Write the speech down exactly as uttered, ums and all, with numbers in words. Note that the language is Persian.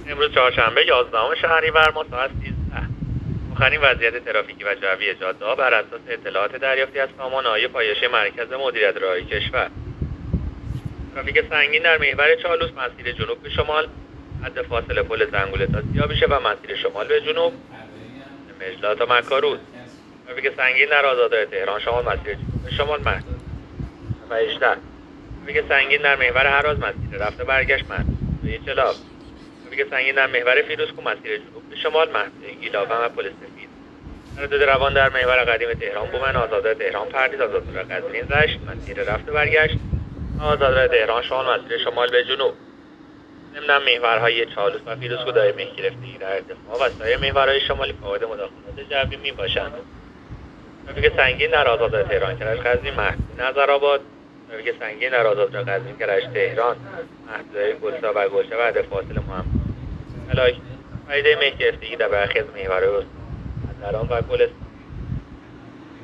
امروز چهارشنبه یازدهم شهریور ماه ساعت سیزده. آخرین وضعیت ترافیکی و جوی جاده‌ها بر اساس اطلاعات دریافتی از سامان ناحیه پایشه مرکز مدیریت راهی کشور. ترافیک سنگین در محور چالوس مسیر جنوب به شمال حد فاصله پل زنگوله تا سیاوشه و مسیر شمال به جنوب مجلا تا مکارود. ترافیک سنگین در آزادراه تهران شمال مسیر جنوب به شمال محدود و اشتر. ترافیک سنگین در محور هراز مسیر رفته برگشت محدود به چلاق. ترافیک سنگین در محور فیروزکوه مسیر جنوب به شمال محدود گیلاوه و پل سفید. تردد روان در محور قدیم تهران بومن آزادراه تهران پردیس آزادراه قزوین رشت مسیر رفته برگشت و آزادراه تهران شمال مسیر شمال به جنوب. ضمن محورهای چالوس و فیروزکوه دارای مه گرفتگی در ارتفاع و سایر محورهای شمالی فاقد مداخلات جوی میباشند. ترافیک سنگین در آزادراه تهران کرج قزوین محدود نظرآباد. ترافیک سنگین در آزادراه قزوین کرج تهران محدود گلسا و گلشه و حد فاصله محمد علاج. پدیده مه گرفتگی در برخی از محورهای استان و گلستان.